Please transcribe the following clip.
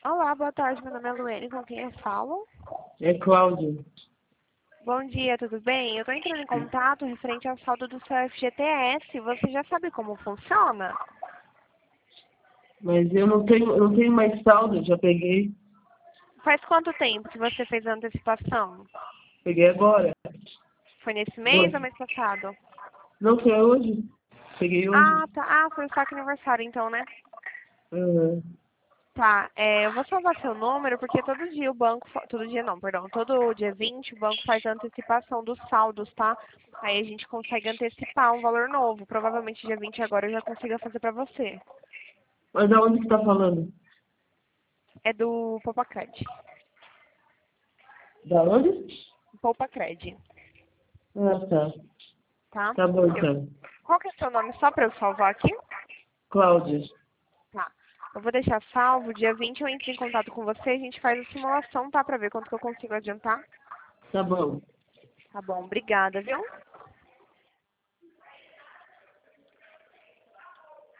Olá, boa tarde. Meu nome é Luene, com quem eu falo? É Cláudio. Bom dia, tudo bem? Eu estou entrando em contato referente ao saldo do seu FGTS. Você já sabe como funciona? Mas eu não tenho mais saldo, já peguei. Faz quanto tempo que você fez a antecipação? Peguei agora. Foi nesse mês ou Hoje. mês passado? Não foi hoje? Peguei hoje. Ah, tá. Ah, foi o saque aniversário então, né? Uhum. Tá, eu vou salvar seu número porque todo dia o banco, todo dia não, perdão, todo dia 20 o banco faz a antecipação dos saldos, tá? Aí a gente consegue antecipar um valor novo. Provavelmente dia 20 agora eu já consigo fazer pra você. Mas aonde que tá falando? É do Poupacred. Da onde? Poupacred, Ah, tá. tá? Tá bom, Eu- então. Qual que é o seu nome só pra eu salvar aqui? Cláudio. Tá. Eu vou deixar salvo, dia 20 eu entro em contato com você, a gente faz a simulação, tá? Pra ver quanto que eu consigo adiantar. Tá bom. Tá bom, obrigada, viu?